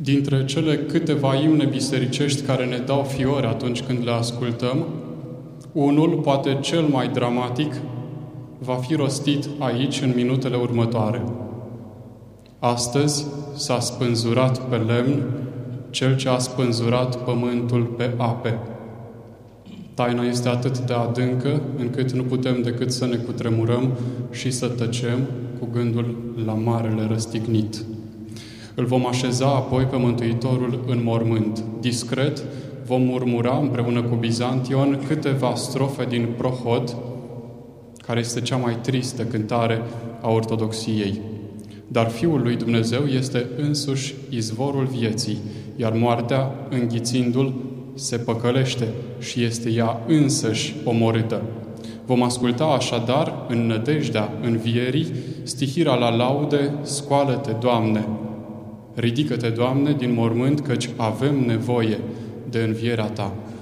Dintre cele câteva imne bisericești care ne dau fiori atunci când le ascultăm, unul, poate cel mai dramatic, va fi rostit aici în minutele următoare. Astăzi s-a spânzurat pe lemn cel ce a spânzurat pământul pe ape. Taina este atât de adâncă încât nu putem decât să ne cutremurăm și să tăcem cu gândul la marele răstignit. Îl vom așeza apoi pe Mântuitorul în mormânt. Discret vom murmura împreună cu Bizantion câteva strofe din Prohod, care este cea mai tristă cântare a ortodoxiei. Dar Fiul lui Dumnezeu este însuși izvorul vieții, iar moartea, înghițindu-l, se păcălește și este ea însăși omorâtă. Vom asculta așadar, în nădejdea învierii, stihirea la laude, Scoală-te, Doamne! Ridică-te, Doamne, din mormânt, căci avem nevoie de învierea Ta.